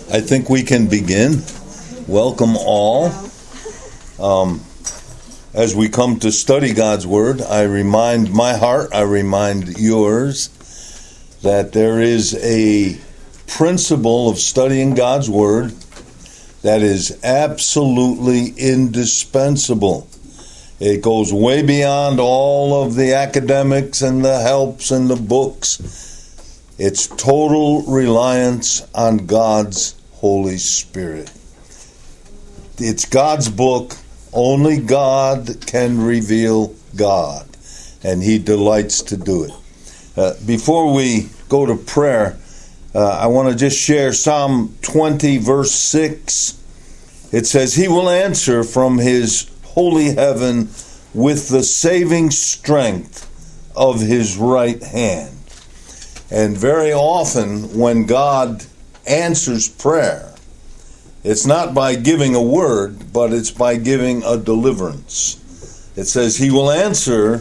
I think we can begin. Welcome all. As we come to study God's Word, I remind my heart, I remind yours, that there is a principle of studying God's Word that is absolutely indispensable. It goes way beyond all of the academics and the helps and the books. It's total reliance on God's Holy Spirit. It's God's book. Only God can reveal God, and He delights to do it. Before we go to prayer, I want to just share Psalm 20, verse 6. It says, He will answer from His holy heaven with the saving strength of His right hand. And very often when God answers prayer, it's not by giving a word, but it's by giving a deliverance. It says He will answer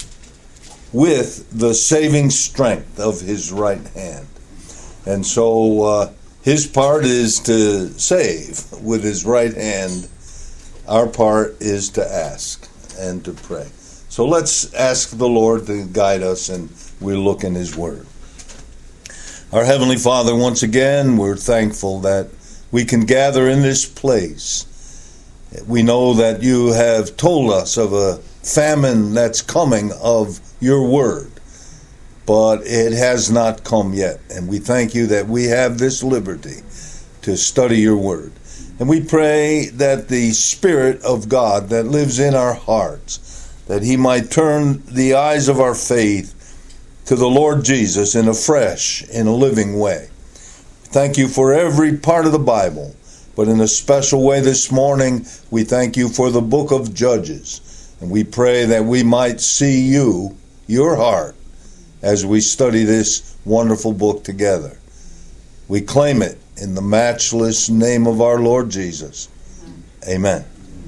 with the saving strength of His right hand. And so His part is to save with His right hand. Our part is to ask and to pray. So let's ask the Lord to guide us, and we'll look in His Word. Our Heavenly Father, once again, we're thankful that we can gather in this place. We know that You have told us of a famine that's coming of Your Word, but it has not come yet. And we thank You that we have this liberty to study Your Word. And we pray that the Spirit of God that lives in our hearts, that He might turn the eyes of our faith to the Lord Jesus in a fresh, in a living way. Thank You for every part of the Bible, but in a special way this morning, we thank You for the book of Judges. And we pray that we might see You, Your heart, as we study this wonderful book together. We claim it in the matchless name of our Lord Jesus. Amen.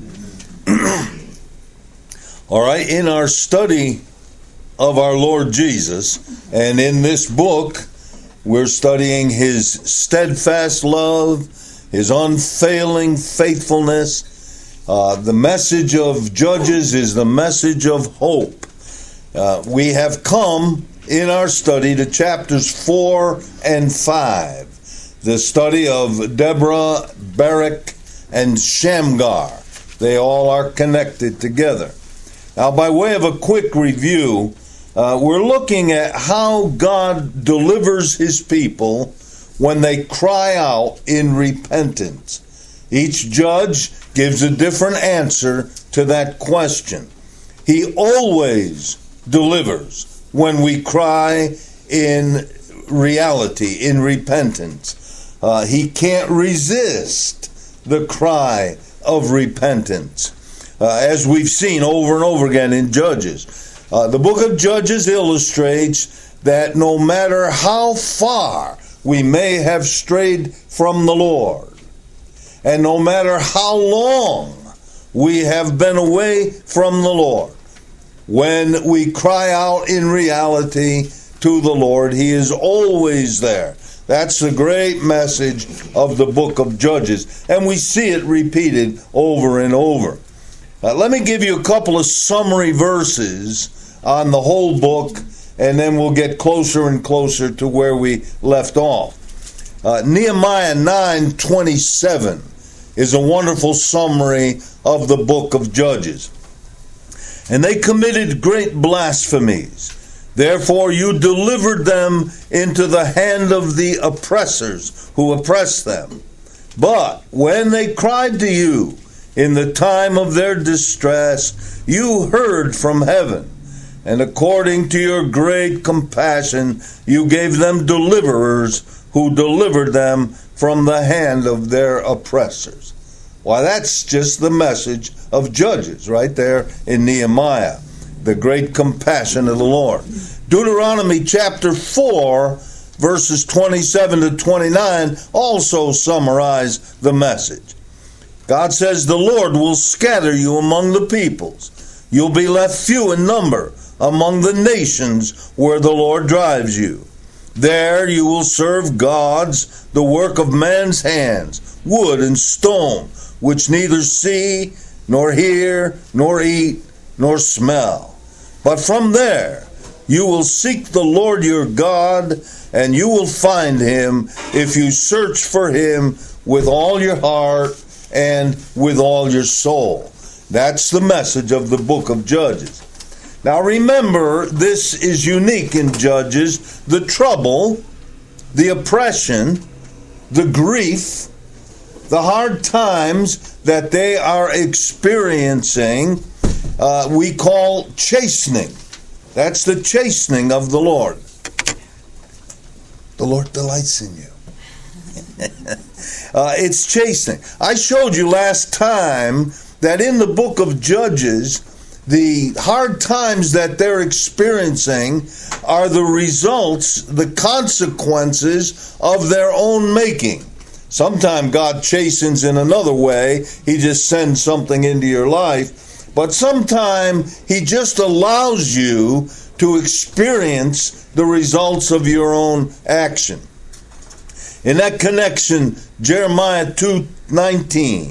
All right, in our study of our Lord Jesus, and in this book, we're studying His steadfast love, His unfailing faithfulness. The message of Judges is the message of hope. We have come in our study to chapters 4 and 5, the study of Deborah, Barak, and Shamgar. They all are connected together. Now, by way of a quick review, we're looking at how God delivers His people when they cry out in repentance. Each judge gives a different answer to that question. He always delivers when we cry in reality, in repentance. He can't resist the cry of repentance, as we've seen over and over again in Judges. The book of Judges illustrates that no matter how far we may have strayed from the Lord, and no matter how long we have been away from the Lord, when we cry out in reality to the Lord, He is always there. That's the great message of the book of Judges, and we see it repeated over and over. Let me give you a couple of summary verses on the whole book, and then we'll get closer and closer to where we left off. Nehemiah 9:27 is a wonderful summary of the book of Judges. And they committed great blasphemies. Therefore you delivered them into the hand of the oppressors who oppressed them. But when they cried to You in the time of their distress, You heard from heaven. And according to Your great compassion, You gave them deliverers who delivered them from the hand of their oppressors. Why, that's just the message of Judges right there in Nehemiah, the great compassion of the Lord. Deuteronomy chapter 4, verses 27 to 29 also summarize the message. God says, The Lord will scatter you among the peoples. You'll be left few in number among the nations where the Lord drives you. There you will serve gods, the work of man's hands, wood and stone, which neither see, nor hear, nor eat, nor smell. But from there you will seek the Lord your God, and you will find him if you search for him with all your heart and with all your soul. That's the message of the book of Judges. Now remember, this is unique in Judges. The trouble, the oppression, the grief, the hard times that they are experiencing, we call chastening. That's the chastening of the Lord. The Lord delights in you. It's chastening. I showed you last time that in the book of Judges, the hard times that they're experiencing are the results, the consequences of their own making. Sometimes God chastens in another way. He just sends something into your life. But sometimes he just allows you to experience the results of your own action. In that connection, Jeremiah 2:19,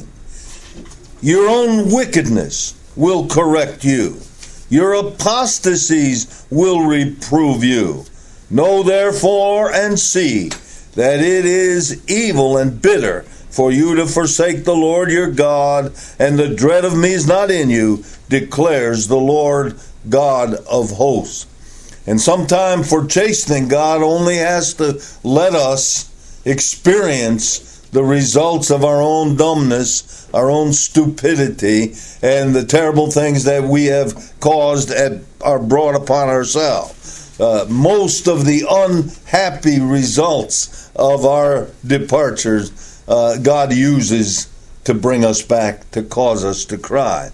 your own wickedness will correct you. Your apostasies will reprove you. Know therefore and see that it is evil and bitter for you to forsake the Lord your God, and the dread of me is not in you, declares the Lord God of hosts. And sometime for chastening, God only has to let us experience the results of our own dumbness, our own stupidity, and the terrible things that we have caused and are brought upon ourselves. Most of the unhappy results of our departures, God uses to bring us back, to cause us to cry.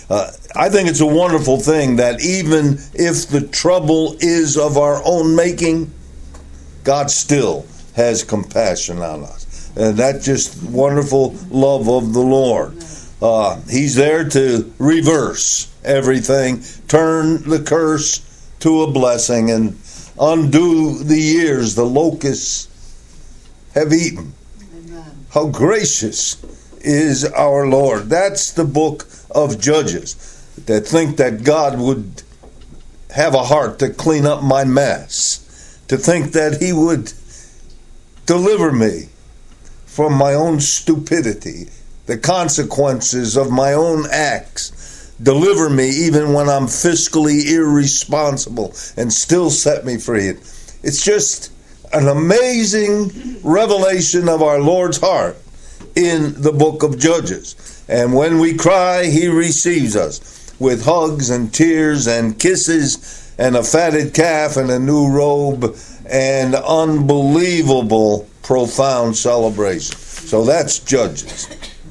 I think it's a wonderful thing that even if the trouble is of our own making, God still has compassion on us. And that's just wonderful love of the Lord. He's there to reverse everything, turn the curse to a blessing, and undo the years the locusts have eaten. Amen. How gracious is our Lord. That's the book of Judges. That think that God would have a heart to clean up my mess. To think that he would deliver me from my own stupidity, the consequences of my own acts. Deliver me even when I'm fiscally irresponsible, and still set me free. It's just an amazing revelation of our Lord's heart in the book of Judges. And when we cry, he receives us with hugs and tears and kisses and a fatted calf and a new robe and unbelievable, profound celebration. So that's Judges.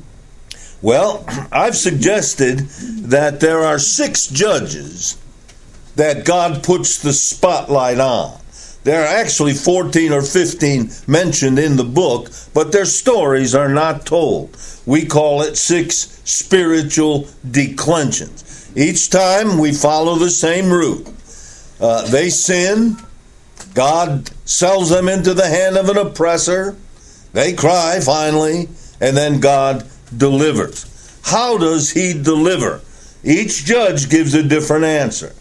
Well, I've suggested that there are 6 judges that God puts the spotlight on. There are actually 14 or 15 mentioned in the book, but their stories are not told. We call it 6 spiritual declensions. Each time we follow the same route. They sin. God sells them into the hand of an oppressor. They cry finally, and then God delivers. How does he deliver? Each judge gives a different answer.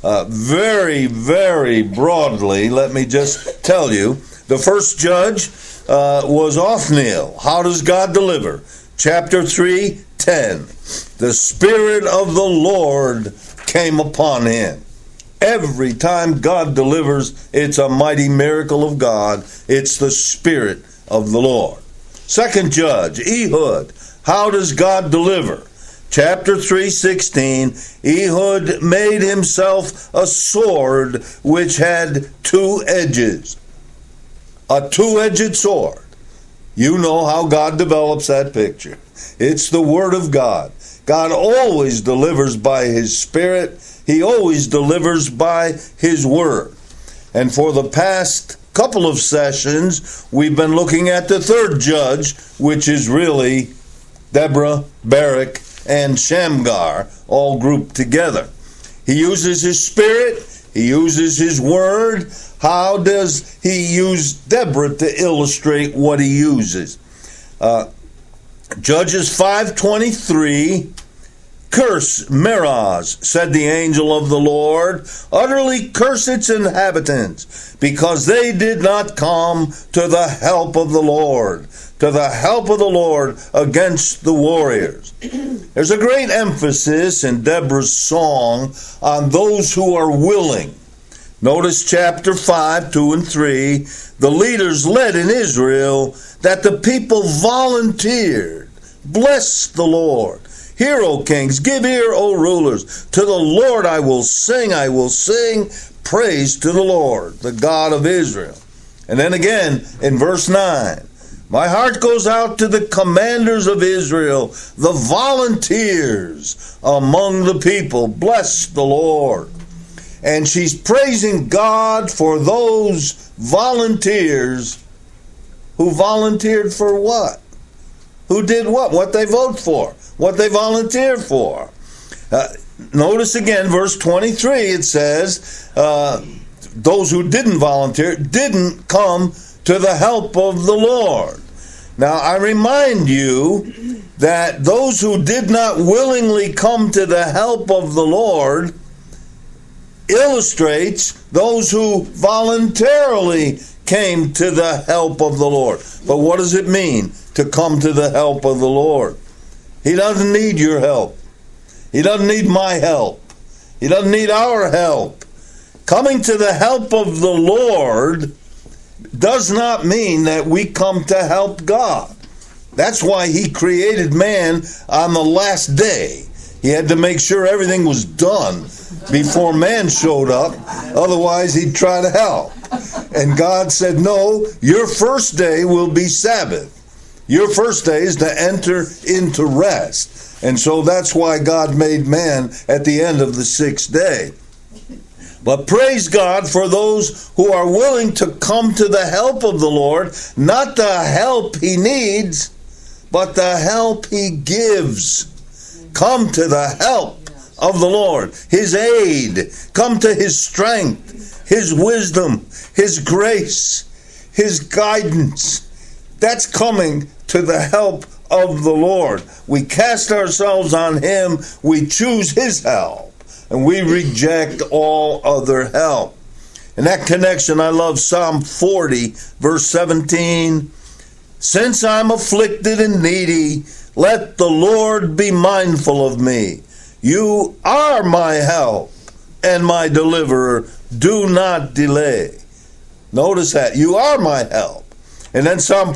Very, very broadly, let me just tell you, the first judge was Othniel. How does God deliver? Chapter 3:10. The Spirit of the Lord came upon him. Every time God delivers, it's a mighty miracle of God. It's the Spirit of the Lord. Second judge, Ehud. How does God deliver? Chapter 3:16, Ehud made himself a sword which had 2 edges. A 2-edged sword. You know how God develops that picture. It's the Word of God. God always delivers by his Spirit. He always delivers by his Word. And for the past couple of sessions, we've been looking at the third judge, which is really Deborah, Barak, and Shamgar, all grouped together. He uses his Spirit. He uses his Word. how does he use Deborah to illustrate what he uses? Judges 5:23, curse Meroz, said the angel of the Lord, utterly curse its inhabitants, because they did not come to the help of the Lord, against the warriors. There's a great emphasis in Deborah's song on those who are willing. Notice chapter 5, 2 and 3, the leaders led in Israel that the people volunteered. Bless the Lord. Hear, O kings, give ear, O rulers. To the Lord I will sing praise to the Lord, the God of Israel. And then again in verse 9, my heart goes out to the commanders of Israel, the volunteers among the people. Bless the Lord. And she's praising God for those volunteers who volunteered for what? Who did what? What they vote for. What they volunteered for. Notice again, verse 23, it says, those who didn't volunteer didn't come to the help of the Lord. Now, I remind you that those who did not willingly come to the help of the Lord illustrates those who voluntarily came to the help of the Lord. But what does it mean to come to the help of the Lord? He doesn't need your help. He doesn't need my help. He doesn't need our help. Coming to the help of the Lord does not mean that we come to help God. That's why he created man on the last day. He had to make sure everything was done before man showed up. Otherwise, he'd try to help. And God said, no, your first day will be Sabbath. Your first day is to enter into rest. And so that's why God made man at the end of the sixth day. But praise God for those who are willing to come to the help of the Lord, not the help he needs, but the help he gives. Come to the help of the Lord, his aid. Come to his strength, his wisdom, his grace, his guidance. That's coming to the help of the Lord. We cast ourselves on him, we choose his help, and we reject all other help. In that connection, I love Psalm 40, verse 17. Since I'm afflicted and needy, let the Lord be mindful of me. You are my help and my deliverer. Do not delay. Notice that. You are my help. And then Psalm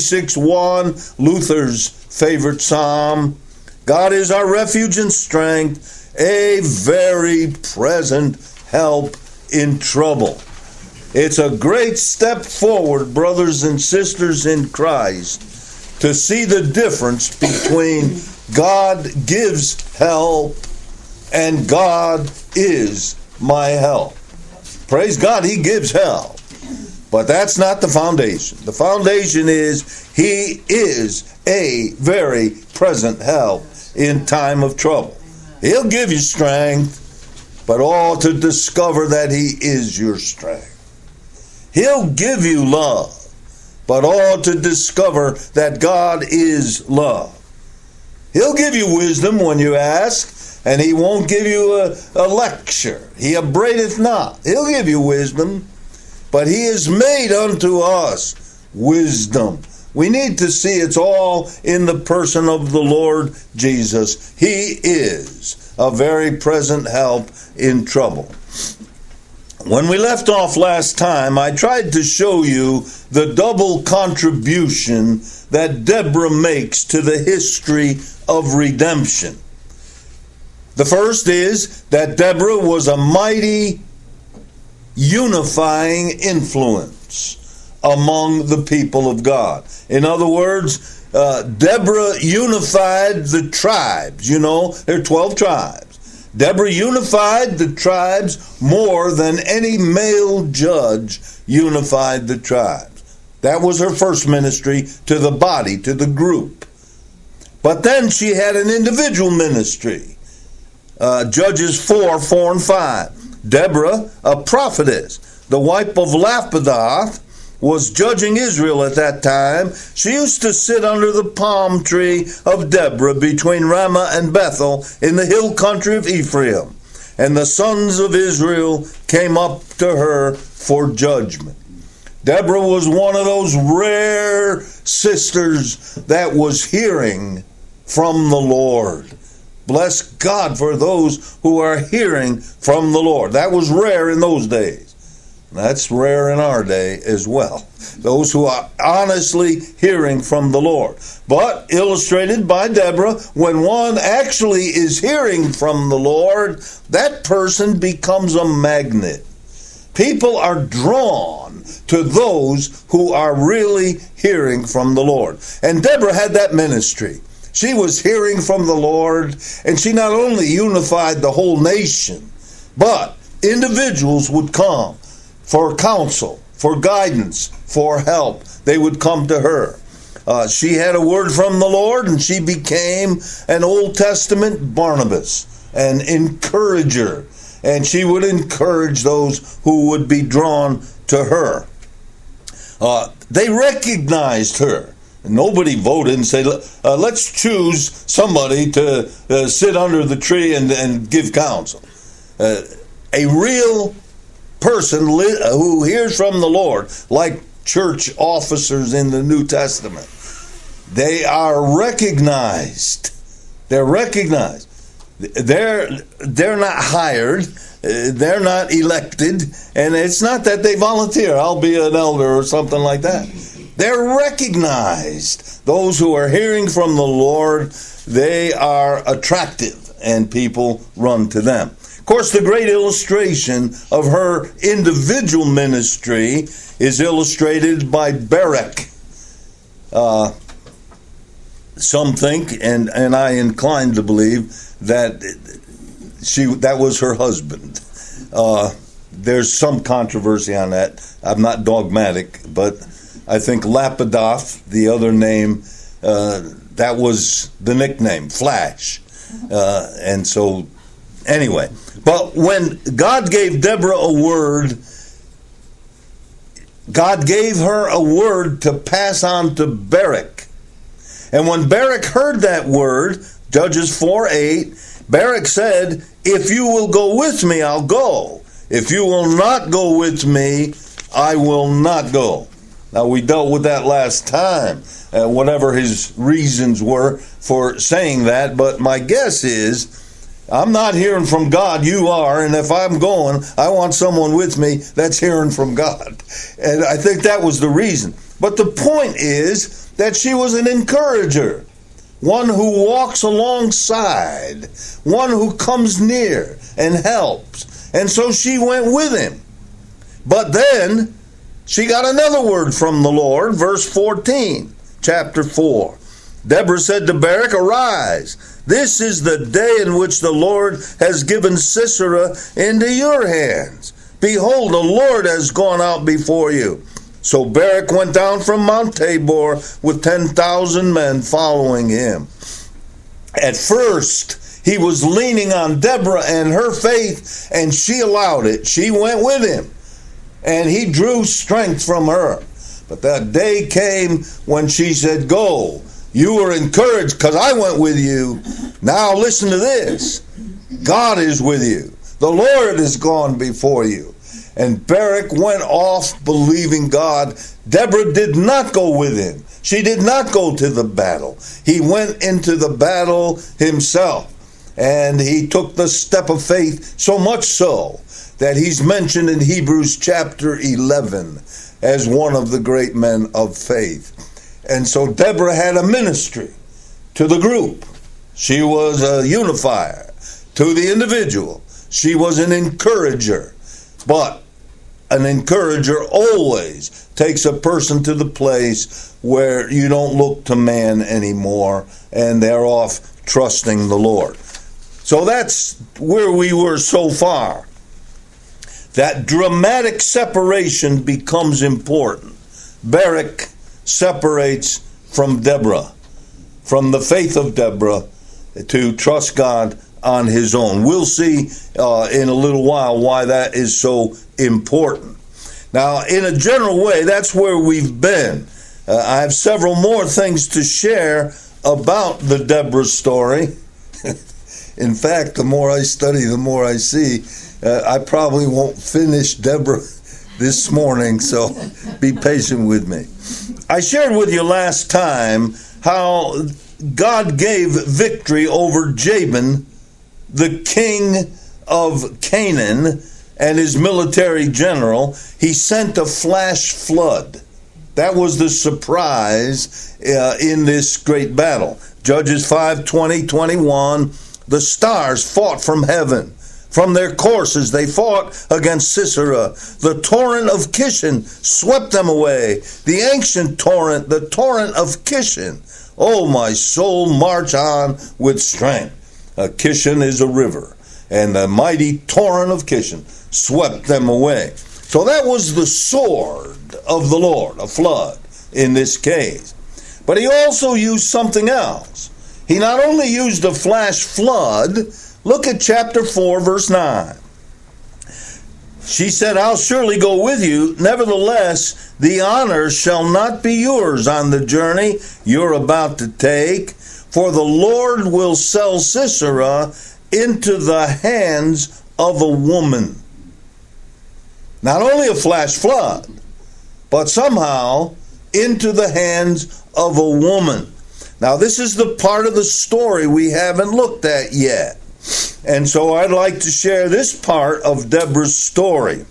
46:1, Luther's favorite psalm. God is our refuge and strength, a very present help in trouble. It's a great step forward, brothers and sisters in Christ, to see the difference between God gives help and God is my help. Praise God, he gives help. But that's not the foundation. The foundation is he is a very present help in time of trouble. He'll give you strength, but all to discover that he is your strength. He'll give you love, but all to discover that God is love. He'll give you wisdom when you ask, and he won't give you a lecture. He upbraideth not. He'll give you wisdom, but he has made unto us wisdom. We need to see it's all in the person of the Lord Jesus. He is a very present help in trouble. When we left off last time, I tried to show you the double contribution that Deborah makes to the history of redemption. The first is that Deborah was a mighty unifying influence among the people of God. In other words, Deborah unified the tribes. You know, there are 12 tribes. Deborah unified the tribes more than any male judge unified the tribes. That was her first ministry to the body, to the group. But then she had an individual ministry. Judges 4 and 5. Deborah, a prophetess, the wife of Lapidoth, was judging Israel at that time, she used to sit under the palm tree of Deborah between Ramah and Bethel in the hill country of Ephraim. And the sons of Israel came up to her for judgment. Deborah was one of those rare sisters that was hearing from the Lord. Bless God for those who are hearing from the Lord. That was rare in those days. That's rare in our day as well. Those who are honestly hearing from the Lord. But illustrated by Deborah, when one actually is hearing from the Lord, that person becomes a magnet. People are drawn to those who are really hearing from the Lord. And Deborah had that ministry. She was hearing from the Lord, and she not only unified the whole nation, but individuals would come for counsel, for guidance, for help. They would come to her. She had a word from the Lord, and she became an Old Testament Barnabas, an encourager. And she would encourage those who would be drawn to her. They recognized her. Nobody voted and said, let's choose somebody to sit under the tree and give counsel. A real person who hears from the Lord, like church officers in the New Testament, they are recognized. They're recognized. They're not hired. They're not elected. And it's not that they volunteer. I'll be an elder or something like that. They're recognized. Those who are hearing from the Lord, they are attractive, and people run to them. Of course, the great illustration of her individual ministry is illustrated by Barak. Some think, and I incline to believe, that that was her husband. There's some controversy on that. I'm not dogmatic, but I think Lapidoth, the other name, that was the nickname, Flash. And so, anyway. But when God gave Deborah a word, God gave her a word to pass on to Barak. And when Barak heard that word, Judges 4:8, Barak said, if you will go with me, I'll go. If you will not go with me, I will not go. Now, we dealt with that last time, whatever his reasons were for saying that. But my guess is, I'm not hearing from God, you are, and if I'm going, I want someone with me that's hearing from God. And I think that was the reason. But the point is that she was an encourager, one who walks alongside, one who comes near and helps. And so she went with him. But then she got another word from the Lord, verse 14, chapter 4. Deborah said to Barak, arise, this is the day in which the Lord has given Sisera into your hands. Behold, the Lord has gone out before you. So Barak went down from Mount Tabor with 10,000 men following him. At first, he was leaning on Deborah and her faith, and she allowed it. She went with him, and he drew strength from her. But that day came when she said, go. You were encouraged because I went with you. Now listen to this. God is with you. The Lord has gone before you. And Barak went off believing God. Deborah did not go with him. She did not go to the battle. He went into the battle himself. And he took the step of faith, so much so that he's mentioned in Hebrews chapter 11 as one of the great men of faith. And so Deborah had a ministry to the group. She was a unifier to the individual. She was an encourager. But an encourager always takes a person to the place where you don't look to man anymore, and they're off trusting the Lord. So that's where we were so far. That dramatic separation becomes important. Barak separates from Deborah, from the faith of Deborah, to trust God on his own. We'll see in a little while why that is so important. Now, in a general way, that's where we've been. I have several more things to share about the Deborah story. In fact, the more I study, the more I see. I probably won't finish Deborah this morning, so be patient with me. I shared with you last time how God gave victory over Jabin, the king of Canaan, and his military general. He sent a flash flood. That was the surprise in this great battle. Judges 5:20-21, the stars fought from heaven. From their courses they fought against Sisera. The torrent of Kishon swept them away. The ancient torrent, the torrent of Kishon. Oh, my soul, march on with strength. Kishon is a river, and the mighty torrent of Kishon swept them away. So that was the sword of the Lord, a flood in this case. But he also used something else. He not only used a flash flood. Look at chapter 4, verse 9. She said, I'll surely go with you. Nevertheless, the honor shall not be yours on the journey you're about to take, for the Lord will sell Sisera into the hands of a woman. Not only a flash flood, but somehow into the hands of a woman. Now, this is the part of the story we haven't looked at yet. And so I'd like to share this part of Deborah's story.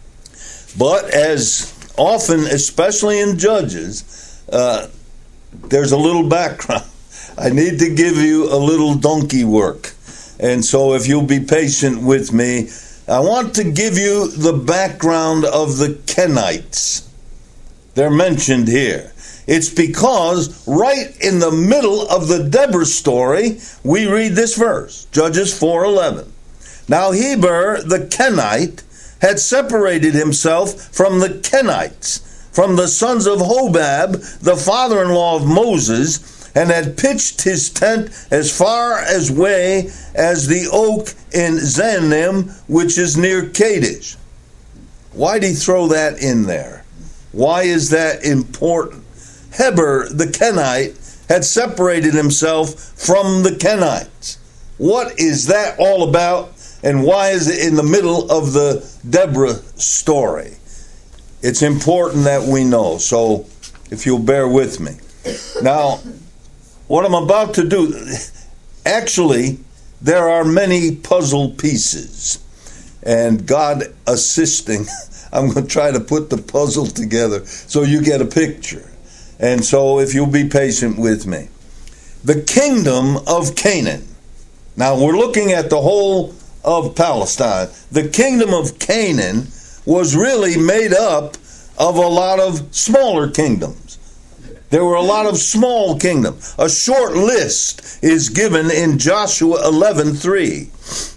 But as often, especially in Judges, there's a little background. I need to give you a little donkey work. And so if you'll be patient with me, I want to give you the background of the Kenites. They're mentioned here. It's because right in the middle of the Deborah story, we read this verse, Judges 4:11. Now Heber the Kenite had separated himself from the Kenites, from the sons of Hobab, the father-in-law of Moses, and had pitched his tent as far away as the oak in Zanim, which is near Kadesh. Why'd he throw that in there? Why is that important? Heber the Kenite had separated himself from the Kenites. What is that all about, and why is it in the middle of the Deborah story? It's important that we know, so if you'll bear with me. Now, what I'm about to do, actually, there are many puzzle pieces, and God assisting, I'm going to try to put the puzzle together so you get a picture. And so if you'll be patient with me. The kingdom of Canaan. Now we're looking at the whole of Palestine. The kingdom of Canaan was really made up of a lot of smaller kingdoms. There were a lot of small kingdoms. A short list is given in Joshua 11:3.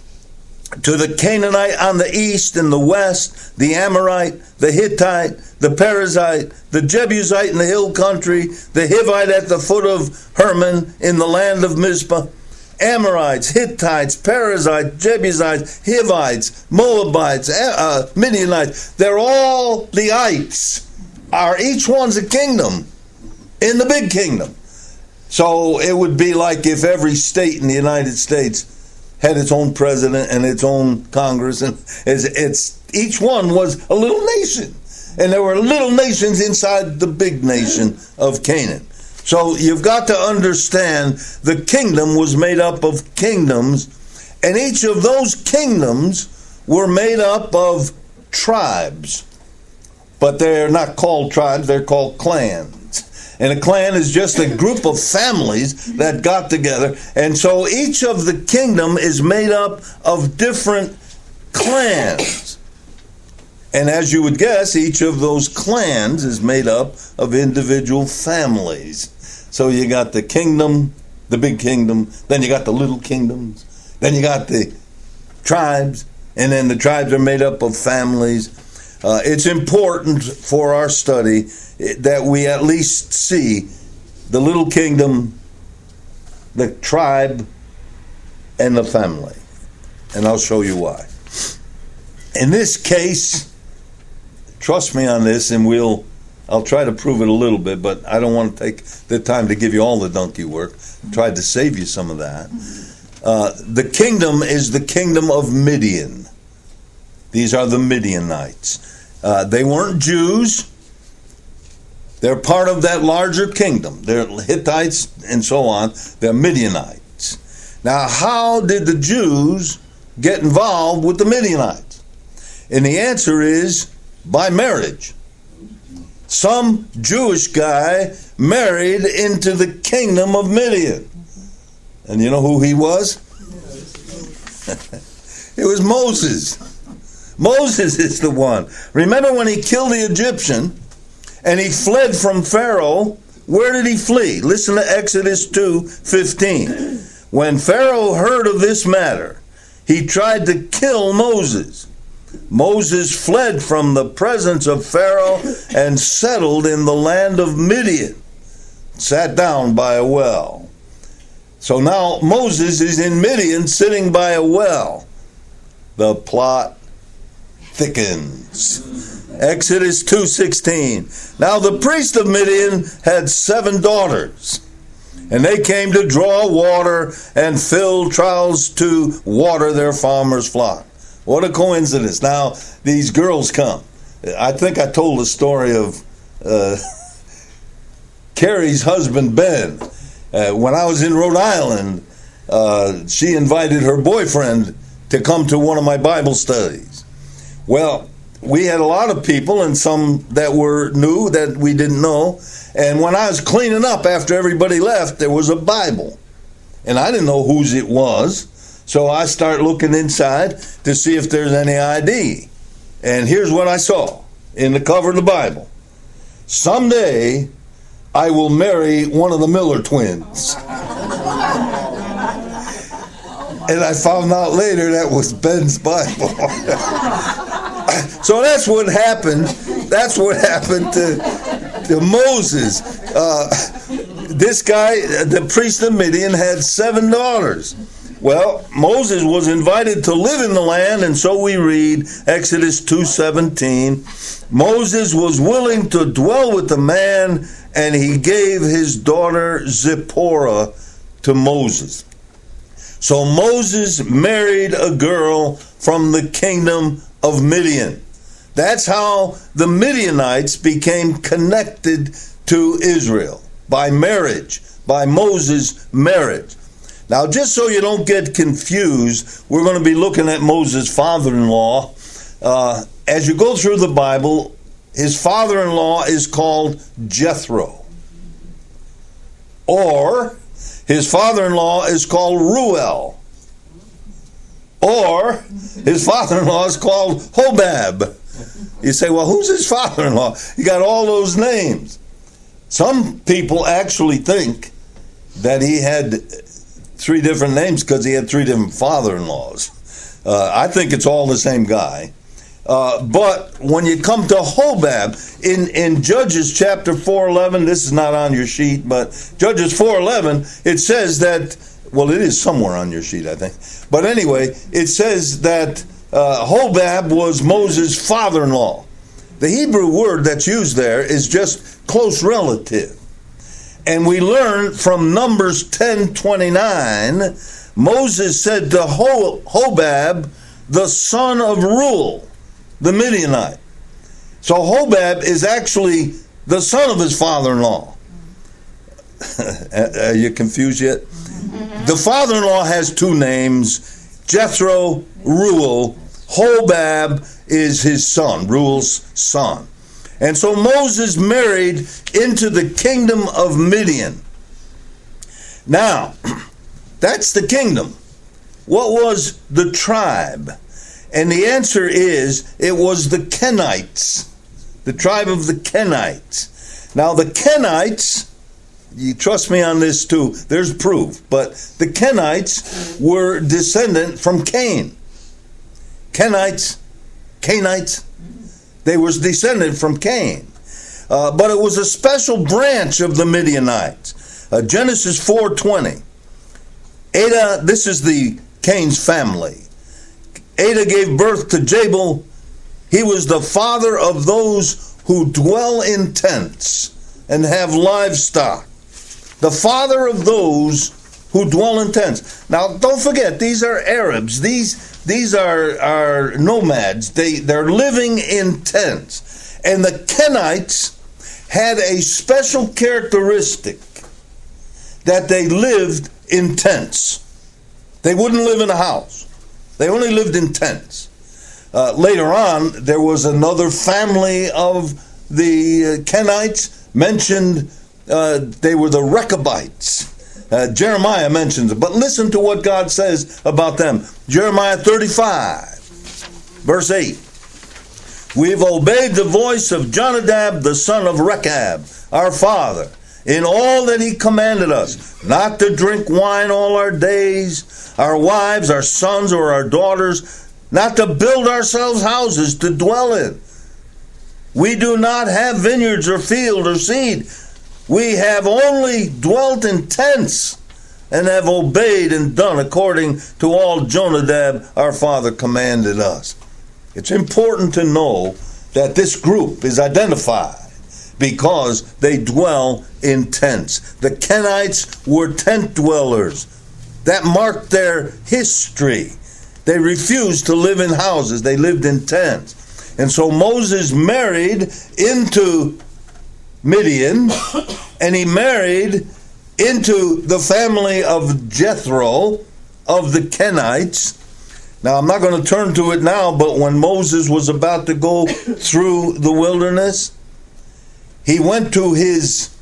To the Canaanite on the east and the west, the Amorite, the Hittite, the Perizzite, the Jebusite in the hill country, the Hivite at the foot of Hermon in the land of Mizpah, Amorites, Hittites, Perizzites, Jebusites, Hivites, Moabites, Midianites. They're all the ites. Each one's a kingdom in the big kingdom. So it would be like if every state in the United States had its own president and its own Congress, and each one was a little nation. And there were little nations inside the big nation of Canaan. So you've got to understand the kingdom was made up of kingdoms, and each of those kingdoms were made up of tribes. But they're not called tribes, they're called clans. And a clan is just a group of families that got together. And so each of the kingdom is made up of different clans. And as you would guess, each of those clans is made up of individual families. So you got the kingdom, the big kingdom, then you got the little kingdoms, then you got the tribes, and then the tribes are made up of families. It's important for our study that we at least see the little kingdom, the tribe, and the family. And I'll show you why. In this case, trust me on this, and I'll try to prove it a little bit, but I don't want to take the time to give you all the donkey work. I tried to save you some of that. The kingdom is the kingdom of Midian. These are the Midianites. They weren't Jews. They're part of that larger kingdom. They're Hittites and so on. They're Midianites. Now, how did the Jews get involved with the Midianites? And the answer is by marriage. Some Jewish guy married into the kingdom of Midian. And you know who he was? It was Moses. Moses is the one. Remember when he killed the Egyptian and he fled from Pharaoh? Where did he flee? Listen to Exodus 2:15. When Pharaoh heard of this matter, he tried to kill Moses. Moses fled from the presence of Pharaoh and settled in the land of Midian, sat down by a well. So now Moses is in Midian sitting by a well. The plot thickens. Exodus 2:16. Now the priest of Midian had 7 daughters, and they came to draw water and fill troughs to water their farmer's flock. What a coincidence. Now these girls come. I think I told the story of Carrie's husband, Ben. When I was in Rhode Island, she invited her boyfriend to come to one of my Bible studies. Well, we had a lot of people and some that were new that we didn't know. And when I was cleaning up after everybody left, there was a Bible. And I didn't know whose it was. So I start looking inside to see if there's any ID. And here's what I saw in the cover of the Bible. Someday I will marry one of the Miller twins. And I found out later that was Ben's Bible. So that's what happened. That's what happened to Moses. This guy, the priest of Midian, had 7 daughters. Well, Moses was invited to live in the land, and so we read Exodus 2:17. Moses was willing to dwell with the man, and he gave his daughter Zipporah to Moses. So Moses married a girl from the kingdom of Midian. That's how the Midianites became connected to Israel, by marriage, by Moses' marriage. Now, just so you don't get confused, we're going to be looking at Moses' father-in-law. As you go through the Bible, his father-in-law is called Jethro. Or his father-in-law is called Ruel. Or his father-in-law is called Hobab. You say, well, who's his father-in-law? You got all those names. Some people actually think that he had 3 different names because he had 3 different father-in-laws. I think it's all the same guy. But when you come to Hobab, in Judges chapter 4:11, this is not on your sheet, but Judges 4:11, it says that, well, it is somewhere on your sheet, I think. But anyway, it says that Hobab was Moses' father-in-law. The Hebrew word that's used there is just close relative. And we learn from Numbers 10:29, Moses said to Hobab, the son of Ruel, the Midianite. So Hobab is actually the son of his father-in-law. Are you confused yet? The father-in-law has 2 names, Jethro, Ruel. Hobab is his son, Ruel's son. And so Moses married into the kingdom of Midian. Now, that's the kingdom. What was the tribe? And the answer is, it was the Kenites, the tribe of the Kenites. Now, the Kenites, you trust me on this too, there's proof, but the Kenites were descendant from Cain. Kenites, they were descended from Cain. But it was a special branch of the Midianites. Genesis 4:20. Ada, this is the Cain's family. Ada gave birth to Jabal. He was the father of those who dwell in tents and have livestock. The father of those who dwell in tents. Now, don't forget, these are Arabs. These are nomads. They're living in tents. And the Kenites had a special characteristic that they lived in tents. They wouldn't live in a house. They only lived in tents. Later on, there was another family of the Kenites mentioned. They were the Rechabites. Jeremiah mentions it. But listen to what God says about them. Jeremiah 35, verse 8. We've obeyed the voice of Jonadab, the son of Rechab, our father, in all that he commanded us, not to drink wine all our days, our wives, our sons, or our daughters, not to build ourselves houses to dwell in. We do not have vineyards or field or seed. We have only dwelt in tents and have obeyed and done according to all Jonadab our father commanded us. It's important to know that this group is identified because they dwell in tents. The Kenites were tent dwellers. That marked their history. They refused to live in houses. They lived in tents. And so Moses married into Midian, and he married into the family of Jethro of the Kenites. Now, I'm not going to turn to it now, but when Moses was about to go through the wilderness, he went to his,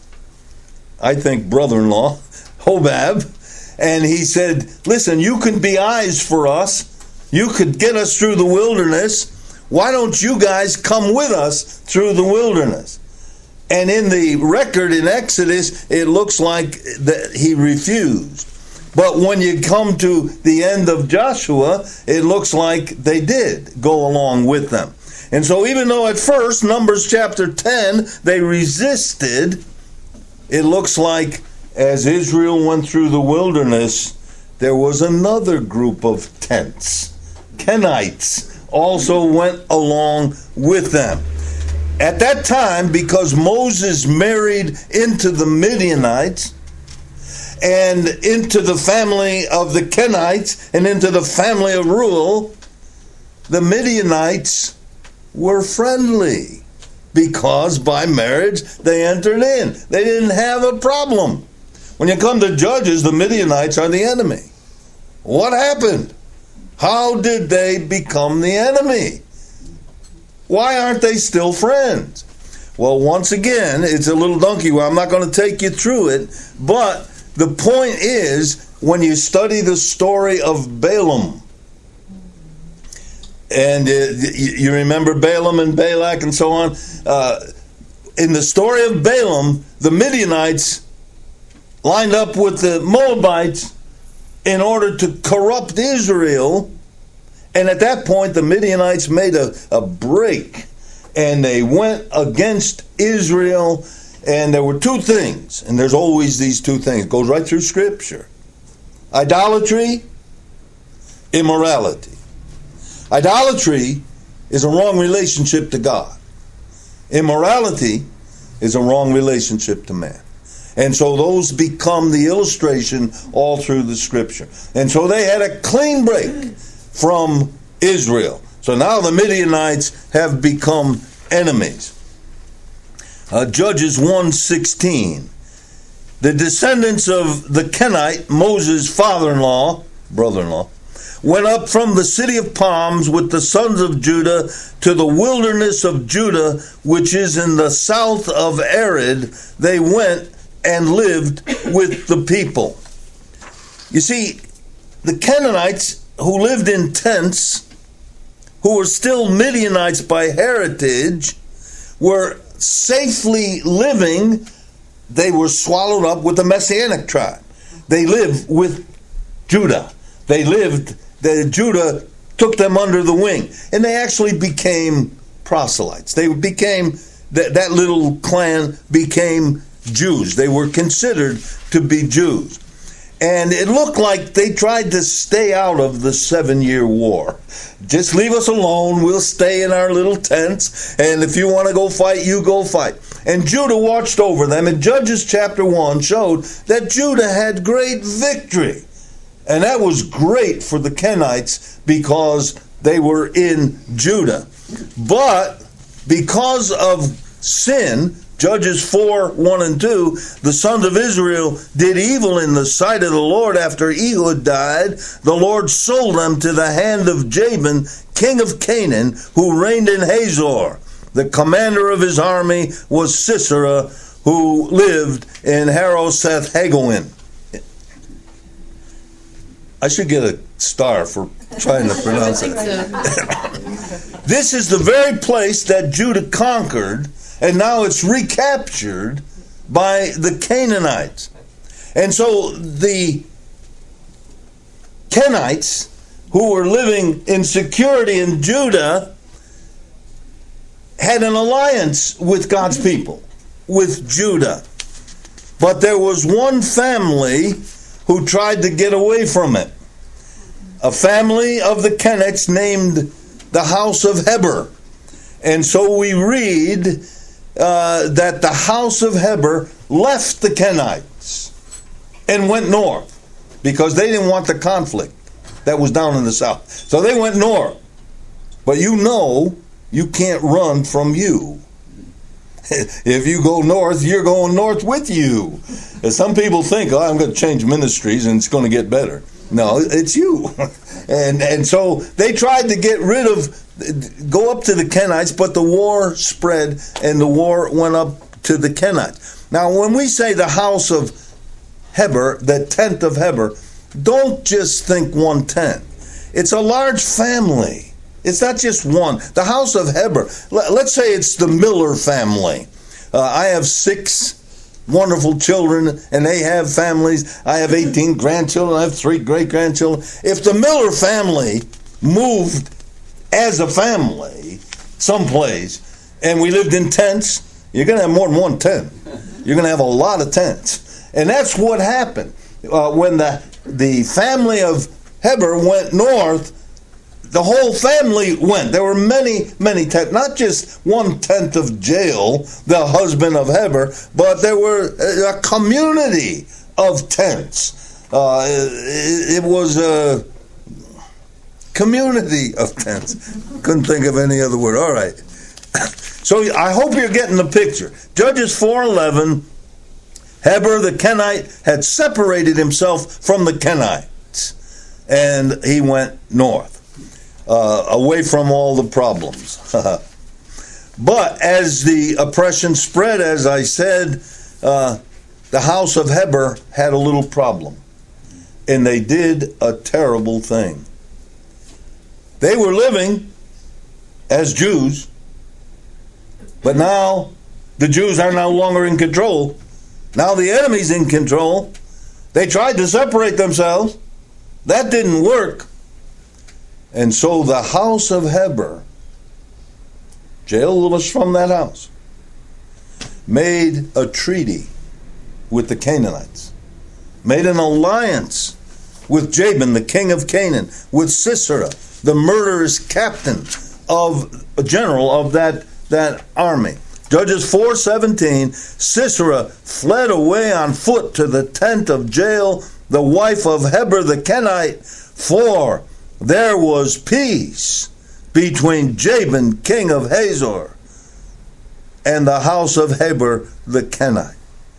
I think, brother-in-law, Hobab, and he said, listen, you can be eyes for us. You could get us through the wilderness. Why don't you guys come with us through the wilderness? And in the record in Exodus, it looks like that he refused. But when you come to the end of Joshua, it looks like they did go along with them. And so even though at first, Numbers chapter 10, they resisted, it looks like as Israel went through the wilderness, there was another group of tents. Kenites also went along with them. At that time, because Moses married into the Midianites and into the family of the Kenites and into the family of Reuel, the Midianites were friendly because by marriage they entered in. They didn't have a problem. When you come to Judges, the Midianites are the enemy. What happened? How did they become the enemy? Why aren't they still friends? Well, once again, it's a little donkey. Well, I'm not going to take you through it, but the point is, when you study the story of Balaam, and you remember Balaam and Balak and so on, in the story of Balaam, the Midianites lined up with the Moabites in order to corrupt Israel. And at that point, the Midianites made a break, and they went against Israel. And there were two things, and there's always these two things. It goes right through Scripture. Idolatry, immorality. Idolatry is a wrong relationship to God. Immorality is a wrong relationship to man. And so those become the illustration all through the Scripture. And so they had a clean break from Israel. So now the Midianites have become enemies. Judges 1:16. The descendants of the Kenite, Moses' father-in-law, brother-in-law, went up from the city of palms with the sons of Judah to the wilderness of Judah, which is in the south of Arid. They went and lived with the people. You see, the Canaanites who lived in tents, who were still Midianites by heritage, were safely living. They were swallowed up with the Messianic tribe. They lived with Judah. Judah took them under the wing. And they actually became proselytes. They became, that little clan became Jews. They were considered to be Jews. And it looked like they tried to stay out of the 7-year war. Just leave us alone. We'll stay in our little tents. And if you want to go fight, you go fight. And Judah watched over them. And Judges chapter 1 showed that Judah had great victory. And that was great for the Kenites because they were in Judah. But because of sin, Judges 4, 1 and 2, the sons of Israel did evil in the sight of the Lord after Ehud died. The Lord sold them to the hand of Jabin, king of Canaan, who reigned in Hazor. The commander of his army was Sisera, who lived in Harosheth Hagoin. I should get a star for trying to pronounce it. This is the very place that Judah conquered, and now it's recaptured by the Canaanites. And so the Kenites, who were living in security in Judah, had an alliance with God's people, with Judah. But there was one family who tried to get away from it. A family of the Kenites named the house of Heber. And so we read that the house of Heber left the Kenites and went north because they didn't want the conflict that was down in the south. So they went north. But you know you can't run from you. If you go north, you're going north with you. And some people think, I'm going to change ministries and it's going to get better. No, it's you. And so they tried to get rid of, go up to the Kenites, but the war spread and the war went up to the Kenites. Now, when we say the house of Heber, the tent of Heber, don't just think one tent. It's a large family. It's not just one. The house of Heber, let's say it's the Miller family. I have 6 wonderful children, and they have families. I have 18 grandchildren. I have 3 great-grandchildren. If the Miller family moved as a family someplace, and we lived in tents, you're going to have more than one tent. You're going to have a lot of tents. And that's what happened. When the family of Heber went north, the whole family went. There were many, many tents. Not just one tent of Jael, the husband of Heber, but there were a community of tents. It was a community of tents. Couldn't think of any other word. All right. So I hope you're getting the picture. Judges 4:11, Heber the Kenite had separated himself from the Kenites, and he went north. Away from all the problems. But as the oppression spread, as I said, the house of Heber had a little problem. And they did a terrible thing. They were living as Jews, but now the Jews are no longer in control. Now the enemy's in control. They tried to separate themselves. That didn't work. And so the house of Heber, Jael was from that house, made a treaty with the Canaanites, made an alliance with Jabin, the king of Canaan, with Sisera, the murderous captain of a general of that army. Judges 4:17, Sisera fled away on foot to the tent of Jael, the wife of Heber the Kenite, for there was peace between Jabin, king of Hazor, and the house of Heber the Kenite.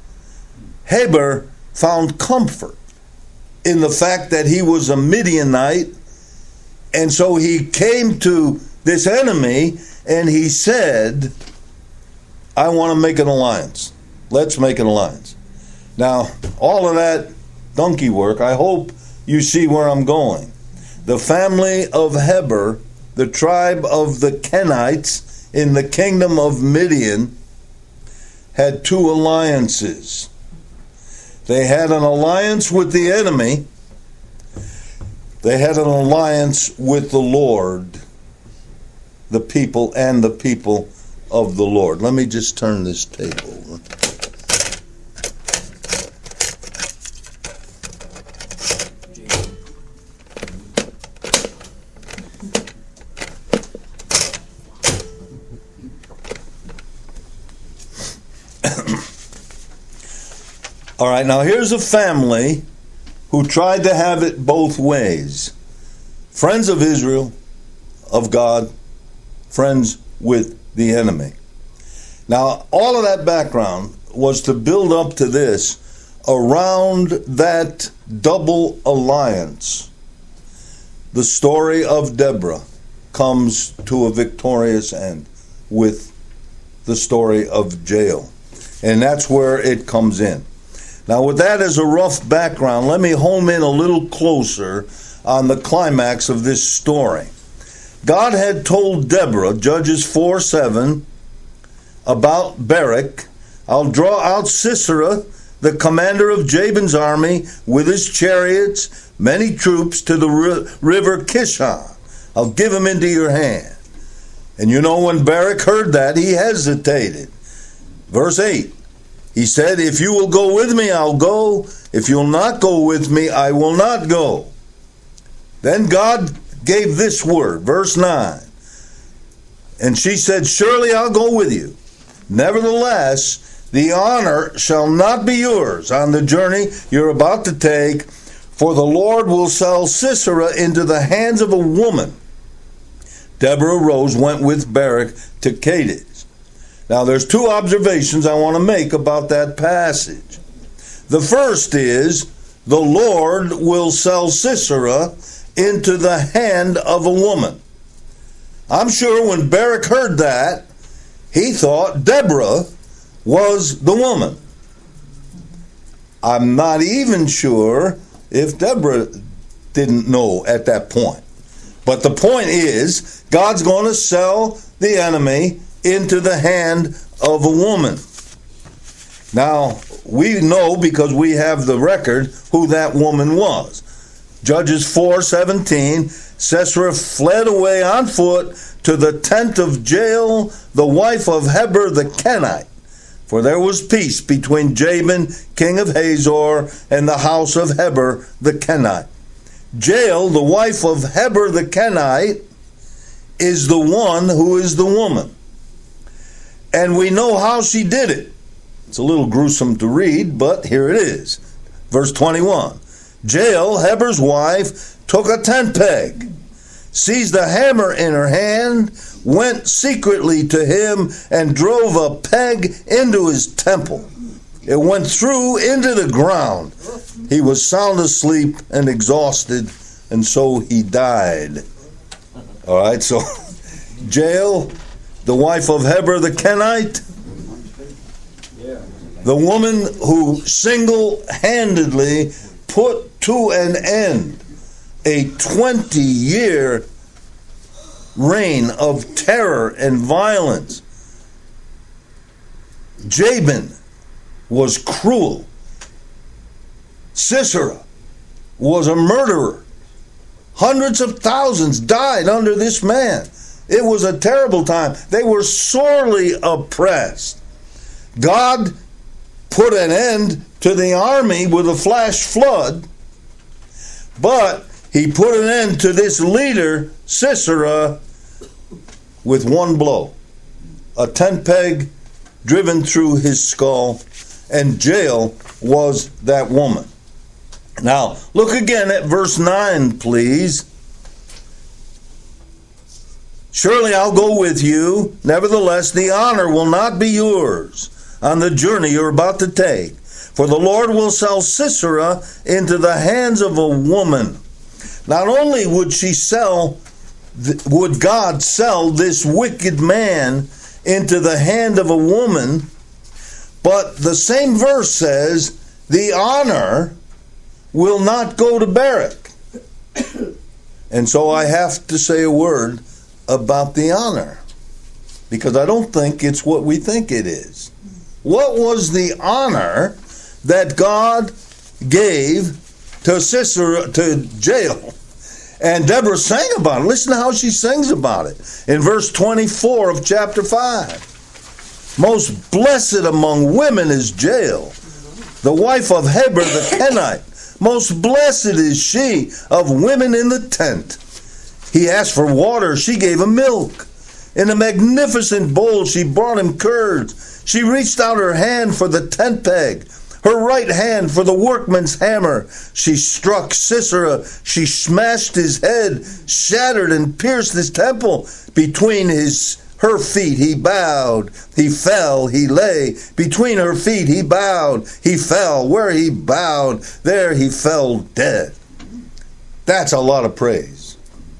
Heber found comfort in the fact that he was a Midianite, and so he came to this enemy and he said, I want to make an alliance. Let's make an alliance. Now, all of that donkey work, I hope you see where I'm going. The family of Heber, the tribe of the Kenites in the kingdom of Midian, had 2 alliances. They had an alliance with the enemy. They had an alliance with the Lord, the people, and the people of the Lord. Let me just turn this table over. All right, now here's a family who tried to have it both ways. Friends of Israel, of God, friends with the enemy. Now, all of that background was to build up to this around that double alliance. The story of Deborah comes to a victorious end with the story of Jael. And that's where it comes in. Now, with that as a rough background, let me home in a little closer on the climax of this story. God had told Deborah, Judges 4:7, about Barak, I'll draw out Sisera, the commander of Jabin's army, with his chariots, many troops, to the river Kishon. I'll give him into your hand. And you know, when Barak heard that, he hesitated. Verse 8, he said, if you will go with me, I'll go. If you'll not go with me, I will not go. Then God gave this word, verse 9. And she said, surely I'll go with you. Nevertheless, the honor shall not be yours on the journey you're about to take, for the Lord will sell Sisera into the hands of a woman. Deborah arose, went with Barak to Kadesh. Now, there's two observations I want to make about that passage. The first is, the Lord will sell Sisera into the hand of a woman. I'm sure when Barak heard that, he thought Deborah was the woman. I'm not even sure if Deborah didn't know at that point. But the point is, God's going to sell the enemy into the hand of a woman. Now, we know, because we have the record, who that woman was. Judges 4:17, Sisera fled away on foot to the tent of Jael, the wife of Heber the Kenite. For there was peace between Jabin, king of Hazor, and the house of Heber the Kenite. Jael, the wife of Heber the Kenite, is the one who is the woman. And we know how she did it. It's a little gruesome to read, but here it is. Verse 21. Jael, Heber's wife, took a tent peg, seized a hammer in her hand, went secretly to him, and drove a peg into his temple. It went through into the ground. He was sound asleep and exhausted, and so he died. All right, so Jael, the wife of Heber the Kenite, the woman who single-handedly put to an end a 20-year reign of terror and violence. Jabin was cruel. Sisera was a murderer. Hundreds of thousands died under this man. It was a terrible time. They were sorely oppressed. God put an end to the army with a flash flood, but he put an end to this leader, Sisera, with one blow. A tent peg driven through his skull, and Jael was that woman. Now, look again at verse 9, please. Surely I'll go with you. Nevertheless, the honor will not be yours on the journey you're about to take. For the Lord will sell Sisera into the hands of a woman. Not only would God sell this wicked man into the hand of a woman, but the same verse says, the honor will not go to Barak. And so I have to say a word about the honor, because I don't think it's what we think it is. What was the honor that God gave to Sisera, to Jael? And Deborah sang about it. Listen to how she sings about it in verse 24 of chapter 5. Most blessed among women is Jael, the wife of Heber the Kenite. Most blessed is she of women in the tent. He asked for water, she gave him milk. In a magnificent bowl she brought him curds. She reached out her hand for the tent peg. Her right hand for the workman's hammer. She struck Sisera. She smashed his head, shattered and pierced his temple. Between her feet he bowed. He fell, he lay. Between her feet he bowed. He fell. Where he bowed, there he fell dead. That's a lot of praise.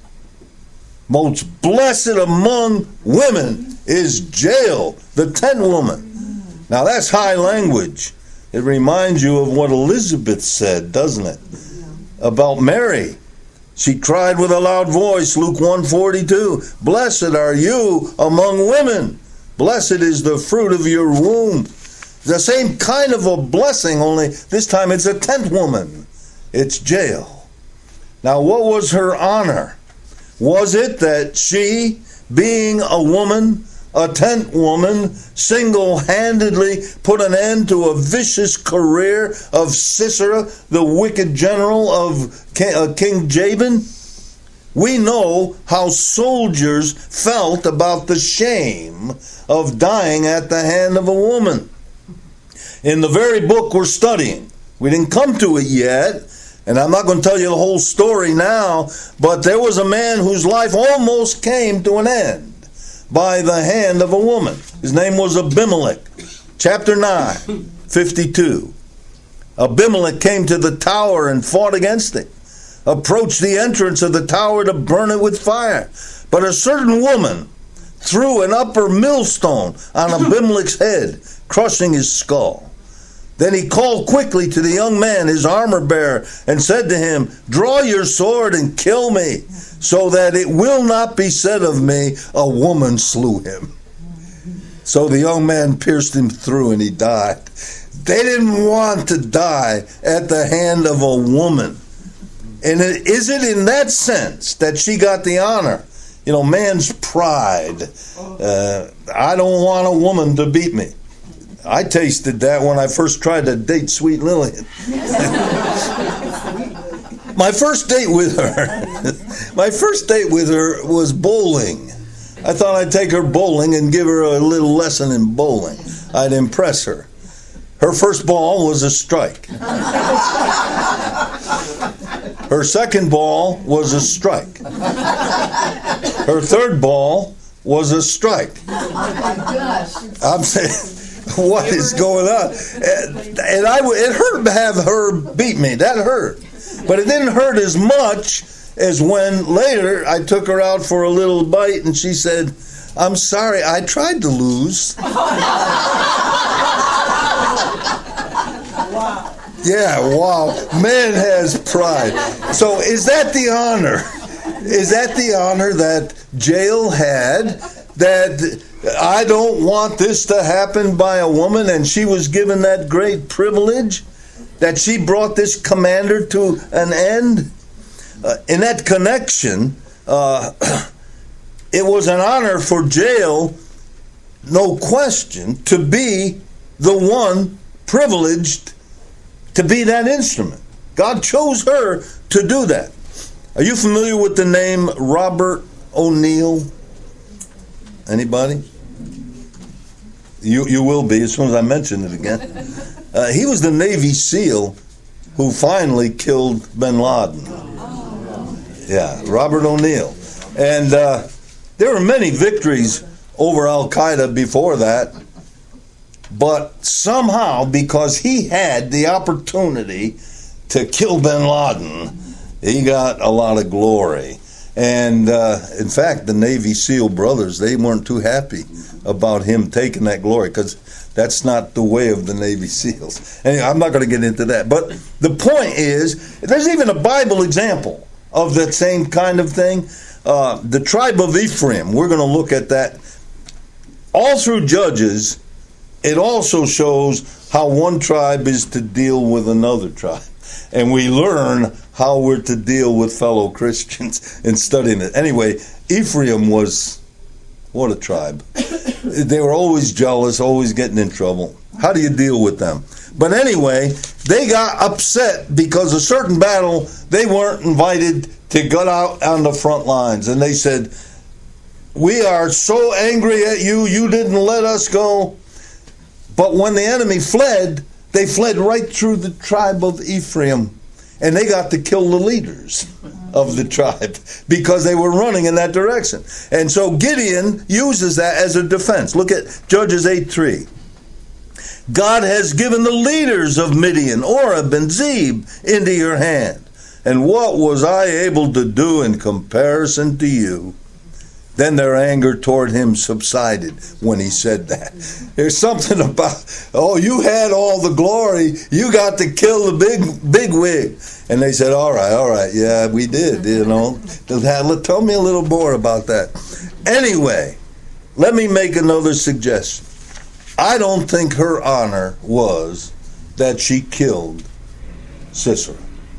Most blessed among women is Jael, the tent woman. Now that's high language. It reminds you of what Elizabeth said, doesn't it? About Mary. She cried with a loud voice, Luke 1:42, blessed are you among women. Blessed is the fruit of your womb. The same kind of a blessing, only this time it's a tent woman. It's Jael. Now what was her honor? Was it that she, being a woman, a tent woman, single-handedly put an end to a vicious career of Sisera, the wicked general of King Jabin? We know how soldiers felt about the shame of dying at the hand of a woman. In the very book we're studying, we didn't come to it yet, and I'm not going to tell you the whole story now, but there was a man whose life almost came to an end by the hand of a woman. His name was Abimelech. Chapter 9, 52. Abimelech came to the tower and fought against it, approached the entrance of the tower to burn it with fire. But a certain woman threw an upper millstone on Abimelech's head, crushing his skull. Then he called quickly to the young man, his armor bearer, and said to him, draw your sword and kill me, so that it will not be said of me, a woman slew him. So the young man pierced him through and he died. They didn't want to die at the hand of a woman. And is it in that sense that she got the honor? You know, man's pride. I don't want a woman to beat me. I tasted that when I first tried to date Sweet Lillian. My first date with her was bowling. I thought I'd take her bowling and give her a little lesson in bowling. I'd impress her. Her first ball was a strike. Her second ball was a strike. Her third ball was a strike. I'm saying, what is going on? And it hurt to have her beat me. That hurt. But it didn't hurt as much as when later I took her out for a little bite and she said, I'm sorry, I tried to lose. Yeah, wow. Man has pride. So is that the honor? Is that the honor that Jael had? That I don't want this to happen by a woman, and she was given that great privilege? That she brought this commander to an end? In that connection, it was an honor for Jael, no question, to be the one privileged to be that instrument. God chose her to do that. Are you familiar with the name Robert O'Neill? Anybody? You will be as soon as I mention it again. He was the Navy SEAL who finally killed bin Laden. Yeah, Robert O'Neill. And there were many victories over Al-Qaeda before that. But somehow, because he had the opportunity to kill bin Laden, he got a lot of glory. And in fact, the Navy SEAL brothers, they weren't too happy about him taking that glory, because that's not the way of the Navy SEALs. Anyway, I'm not going to get into that. But the point is, there's even a Bible example of that same kind of thing. The tribe of Ephraim, we're going to look at that. All through Judges, it also shows how one tribe is to deal with another tribe. And we learn how we're to deal with fellow Christians in studying it. Anyway, Ephraim was, what a tribe. They were always jealous, always getting in trouble. How do you deal with them? But anyway, they got upset because a certain battle, they weren't invited to go out on the front lines. And they said, we are so angry at you, you didn't let us go. But when the enemy fled, They fled right through the tribe of Ephraim, and they got to kill the leaders of the tribe because they were running in that direction. And so Gideon uses that as a defense. Look at Judges 8:3. God has given the leaders of Midian, Oreb and Zeb, into your hand. And what was I able to do in comparison to you? Then their anger toward him subsided when he said that. There's something about, oh, you had all the glory. You got to kill the big wig. And they said, all right, yeah, we did, Tell me a little more about that. Anyway, let me make another suggestion. I don't think her honor was that she killed Sisera.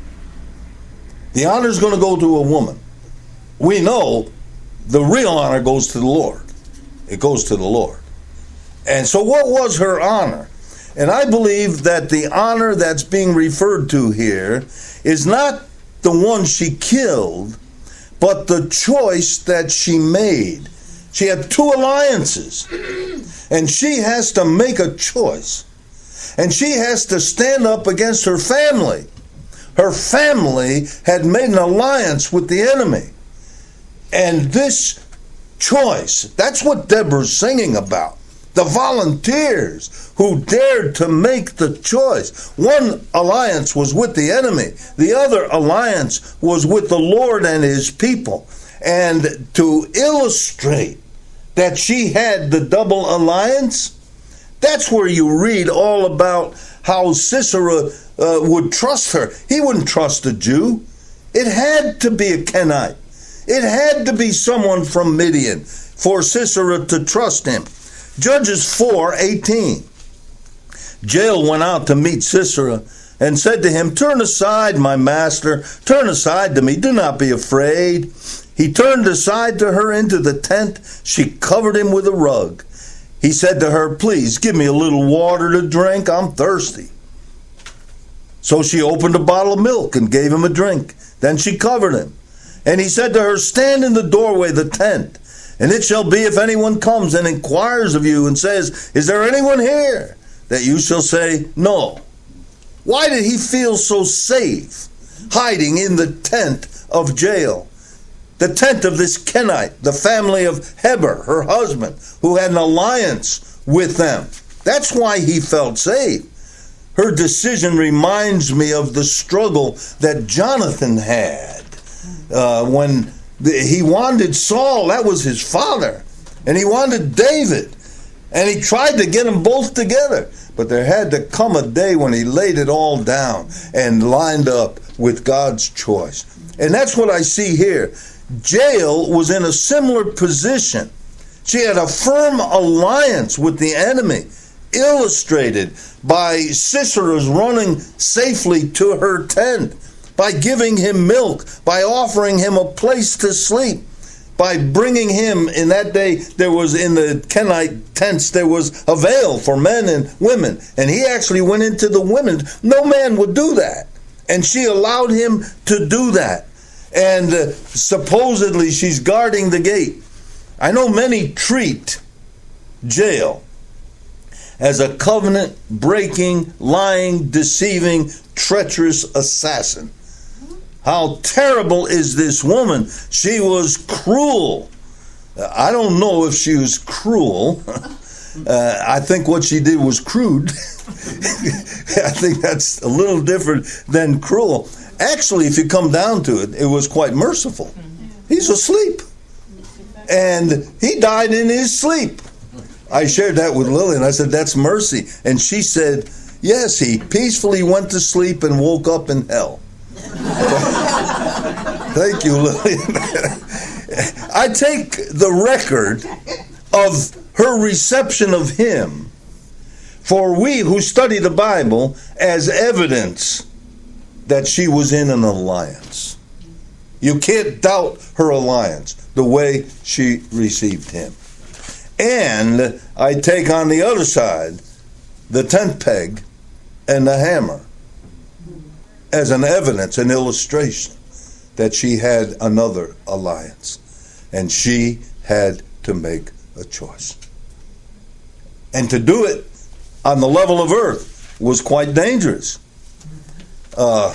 The honor is going to go to a woman. We know the real honor goes to the Lord. It goes to the Lord. And so what was her honor? And I believe that the honor that's being referred to here is not the one she killed, but the choice that she made. She had two alliances, and she has to make a choice. And she has to stand up against her family. Her family had made an alliance with the enemy. And this choice, that's what Deborah's singing about. The volunteers who dared to make the choice. One alliance was with the enemy. The other alliance was with the Lord and his people. And to illustrate that she had the double alliance, that's where you read all about how Sisera would trust her. He wouldn't trust a Jew. It had to be a Kenite. It had to be someone from Midian for Sisera to trust him. Judges 4:18. Jael went out to meet Sisera and said to him, "Turn aside, my master, turn aside to me, do not be afraid." He turned aside to her into the tent. She covered him with a rug. He said to her, "Please give me a little water to drink, I'm thirsty." So she opened a bottle of milk and gave him a drink. Then she covered him. And he said to her, "Stand in the doorway of the tent, and it shall be if anyone comes and inquires of you and says, 'Is there anyone here?' that you shall say, 'No.'" Why did he feel so safe hiding in the tent of Jael? The tent of this Kenite, the family of Heber, her husband, who had an alliance with them. That's why he felt safe. Her decision reminds me of the struggle that Jonathan had when he wanted Saul. That was his father. And he wanted David. And he tried to get them both together. But there had to come a day when he laid it all down and lined up with God's choice. And that's what I see here. Jael was in a similar position. She had a firm alliance with the enemy, illustrated by Sisera's running safely to her tent, by giving him milk, by offering him a place to sleep, by bringing him, in that day, there was in the Kenite tents, there was a veil for men and women. And he actually went into the women. No man would do that. And she allowed him to do that. And supposedly she's guarding the gate. I know many treat Jael as a covenant-breaking, lying, deceiving, treacherous assassin. How terrible is this woman? She was cruel. I don't know if she was cruel. I think what she did was crude. I think that's a little different than cruel. Actually, if you come down to it, it was quite merciful. He's asleep. And he died in his sleep. I shared that with Lily, and I said, "That's mercy." And she said, "Yes, he peacefully went to sleep and woke up in hell." Thank you, Lily. I take the record of her reception of him, for we who study the Bible, as evidence that she was in an alliance. You can't doubt her alliance, the way she received him. And I take on the other side the tent peg and the hammer as an evidence, an illustration that she had another alliance. And she had to make a choice. And to do it on the level of earth was quite dangerous. What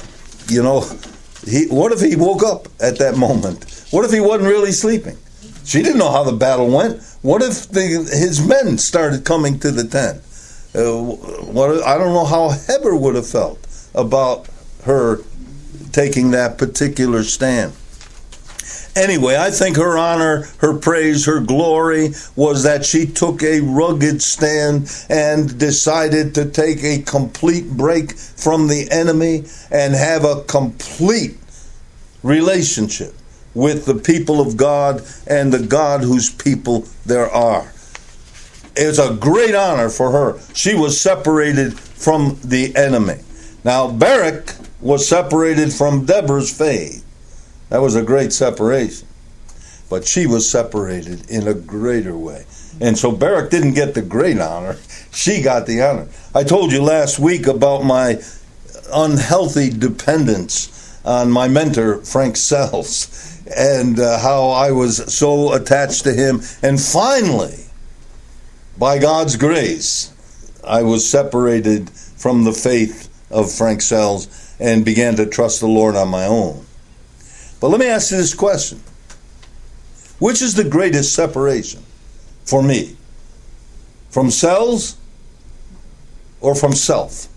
if he woke up at that moment? What if he wasn't really sleeping? She didn't know how the battle went. What if his men started coming to the tent? I don't know how Heber would have felt about her taking that particular stand. Anyway, I think her honor, her praise, her glory was that she took a rugged stand and decided to take a complete break from the enemy and have a complete relationship with the people of God and the God whose people there are. It's a great honor for her. She was separated from the enemy. Now, Barak was separated from Deborah's faith. That was a great separation. But she was separated in a greater way. And so Barak didn't get the great honor. She got the honor. I told you last week about my unhealthy dependence on my mentor, Frank Sells, and how I was so attached to him. And finally, by God's grace, I was separated from the faith of Frank Sells and began to trust the Lord on my own. But let me ask you this question. Which is the greatest separation for me? From Sells or from self?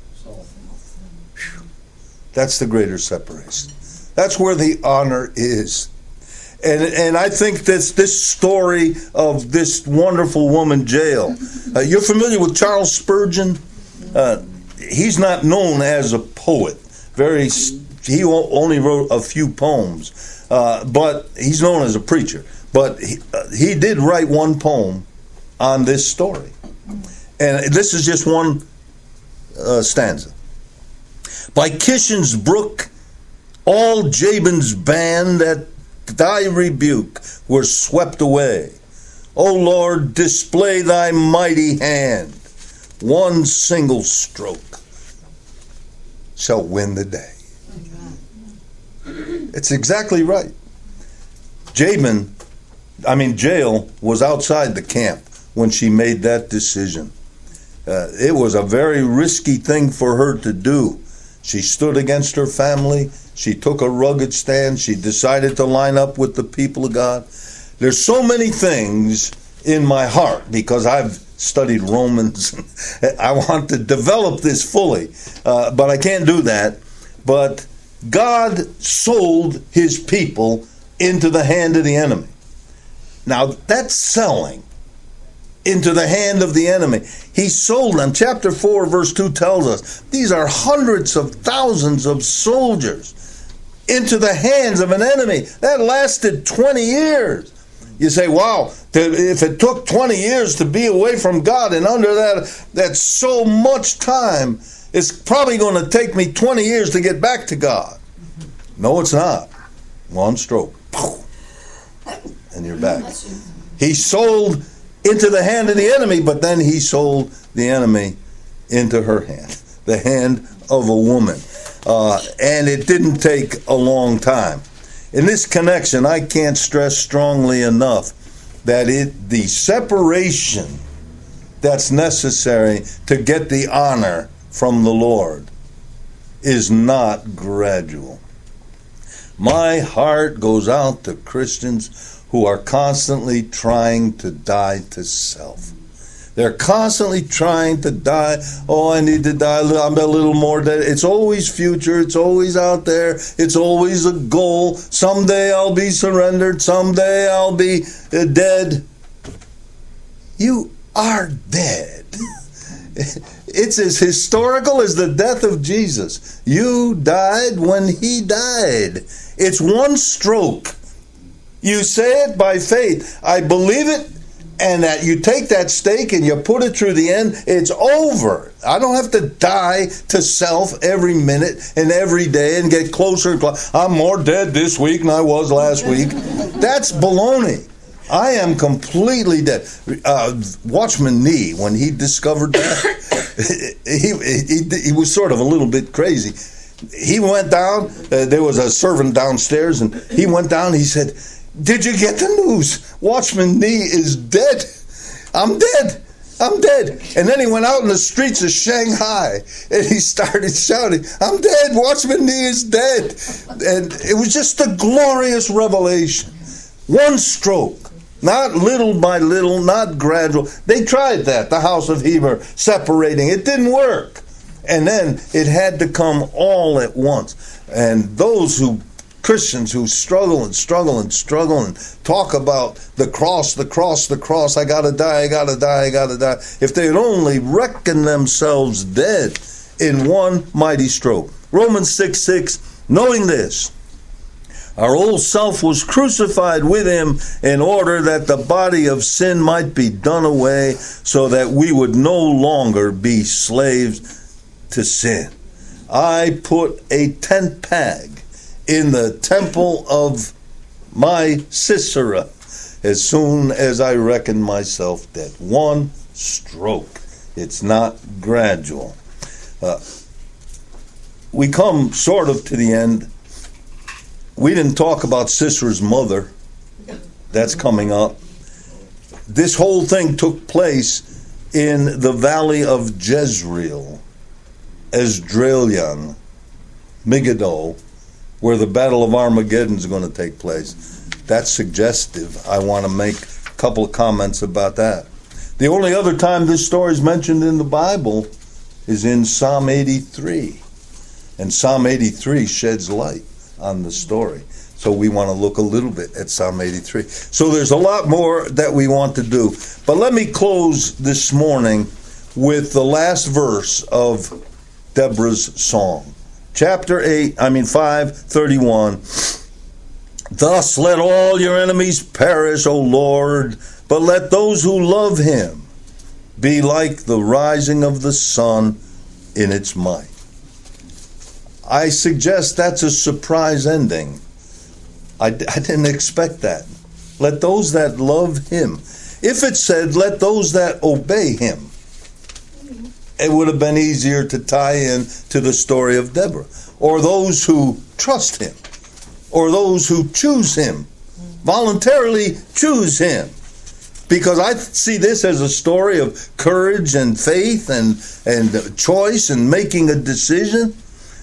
That's the greater separation. That's where the honor is. And I think this story of this wonderful woman, Jael. You're familiar with Charles Spurgeon? He's not known as a poet. He only wrote a few poems, but he's known as a preacher. But he did write one poem on this story. And this is just one stanza. By Kishen's brook, all Jabin's band at thy rebuke were swept away. O Lord, display thy mighty hand. One single stroke shall win the day. It's exactly right. Jael was outside the camp when she made that decision. It was a very risky thing for her to do. She stood against her family. She took a rugged stand. She decided to line up with the people of God. There's so many things in my heart because I've studied Romans. I want to develop this fully, but I can't do that. But God sold his people into the hand of the enemy. Now, that's selling into the hand of the enemy. He sold them. Chapter 4, verse 2 tells us these are hundreds of thousands of soldiers into the hands of an enemy. That lasted 20 years. You say, wow, if it took 20 years to be away from God and under that's so much time, it's probably going to take me 20 years to get back to God. No, it's not. One stroke. And you're back. He sold into the hand of the enemy, but then he sold the enemy into her hand, the hand of a woman. And it didn't take a long time. In this connection, I can't stress strongly enough that the separation that's necessary to get the honor from the Lord is not gradual. My heart goes out to Christians who are constantly trying to die to self. They're constantly trying to die. Oh, I need to die. I'm a little more dead. It's always future. It's always out there. It's always a goal. Someday I'll be surrendered. Someday I'll be dead. You are dead. It's as historical as the death of Jesus. You died when he died. It's one stroke. You say it by faith. I believe it, and that you take that stake and you put it through the end, it's over. I don't have to die to self every minute and every day and get closer and closer. I'm more dead this week than I was last week. That's baloney. I am completely dead. Watchman Nee, when he discovered that, he was sort of a little bit crazy. He went down, there was a servant downstairs, and he went down, he said, "Did you get the news? Watchman Nee is dead. I'm dead." I'm dead. And then he went out in the streets of Shanghai and he started shouting, I'm dead. Watchman Nee is dead. And it was just a glorious revelation. One stroke. Not little by little, not gradual. They tried that, the house of Heber, separating. It didn't work. And then it had to come all at once. And those Christians who struggle and talk about the cross, I gotta die. If they'd only reckon themselves dead in one mighty stroke. Romans 6:6, knowing this, our old self was crucified with him in order that the body of sin might be done away, so that we would no longer be slaves to sin. I put a tent peg in the temple of my Sisera as soon as I reckoned myself dead. One stroke. It's not gradual. We come sort of to the end. We didn't talk about Sisera's mother. That's coming up. This whole thing took place in the valley of Jezreel, Esdraelon, Megiddo, where the Battle of Armageddon is going to take place. That's suggestive. I want to make a couple of comments about that. The only other time this story is mentioned in the Bible is in Psalm 83. And Psalm 83 sheds light on the story. So we want to look a little bit at Psalm 83. So there's a lot more that we want to do. But let me close this morning with the last verse of Deborah's song. Chapter 5:31. Thus let all your enemies perish, O Lord, but let those who love him be like the rising of the sun in its might. I suggest that's a surprise ending. I didn't expect that. Let those that love him. If it said, let those that obey him, it would have been easier to tie in to the story of Deborah. Or those who trust him. Or those who choose him. Voluntarily choose him. Because I see this as a story of courage and faith and choice and making a decision.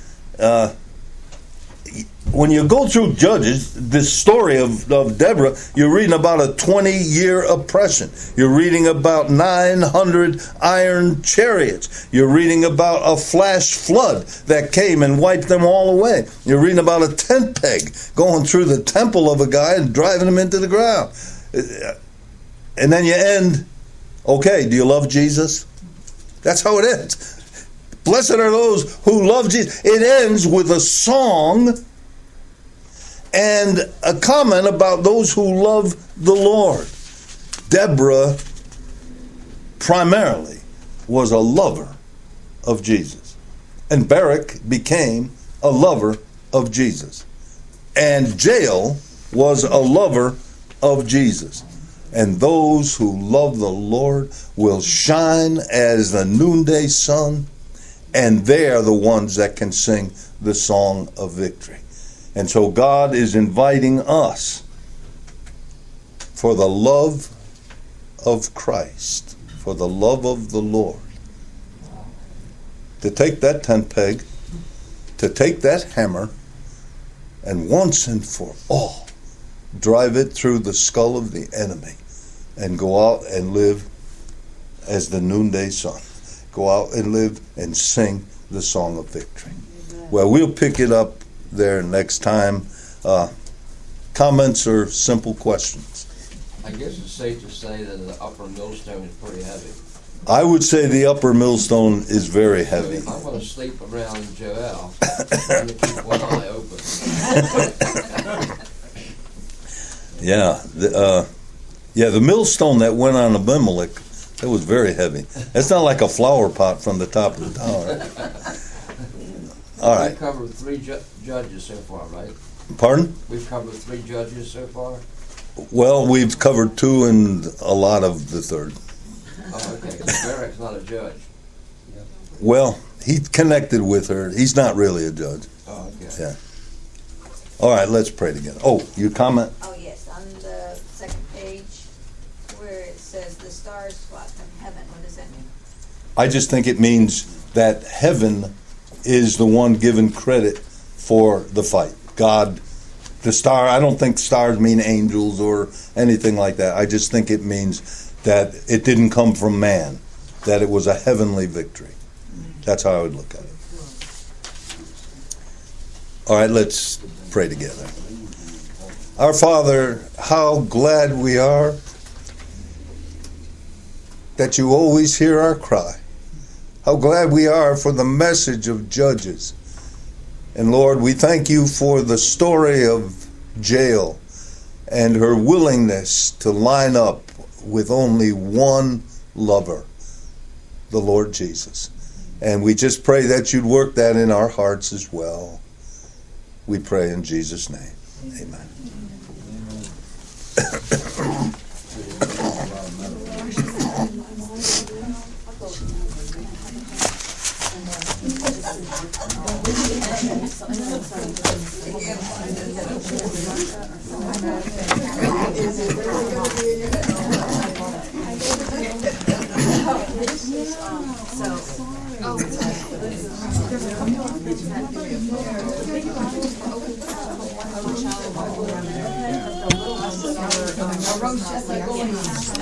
When you go through Judges, this story of Deborah, you're reading about a 20-year oppression. You're reading about 900 iron chariots. You're reading about a flash flood that came and wiped them all away. You're reading about a tent peg going through the temple of a guy and driving him into the ground. And then you end, okay, do you love Jesus? That's how it ends. Blessed are those who love Jesus. It ends with a song and a comment about those who love the Lord. Deborah primarily was a lover of Jesus. And Barak became a lover of Jesus. And Jael was a lover of Jesus. And those who love the Lord will shine as the noonday sun, and they are the ones that can sing the song of victory. And so God is inviting us, for the love of Christ, for the love of the Lord, to take that tent peg, to take that hammer, and once and for all, drive it through the skull of the enemy, and go out and live as the noonday sun. Go out and live and sing the song of victory. Amen. Well, we'll pick it up there next time. Comments or simple questions? I guess it's safe to say that the upper millstone is pretty heavy. I would say the upper millstone is very heavy. I'm going to sleep around Joel. I'm going to keep one eye open. Yeah. The millstone that went on Abimelech, that was very heavy. It's not like a flower pot from the top of the tower. All right. We've covered 3 judges so far, right? Pardon? We've covered 3 judges so far? Well, we've covered 2 and a lot of the 3rd. Oh, okay. Because Barak's not a judge. Well, he connected with her. He's not really a judge. Oh, okay. Yeah. All right, let's pray together. Oh, you comment? Oh, yes. On the second page where it says the stars fought from heaven, what does I just think it means that heaven is the one given credit for the fight. God, the star, I don't think stars mean angels or anything like that. I just think it means that it didn't come from man, that it was a heavenly victory. That's how I would look at it. All right, let's pray together. Our Father, how glad we are that you always hear our cry. How glad we are for the message of Judges. And Lord, we thank you for the story of Jael and her willingness to line up with only one lover, the Lord Jesus. And we just pray that you'd work that in our hearts as well. We pray in Jesus' name. Amen.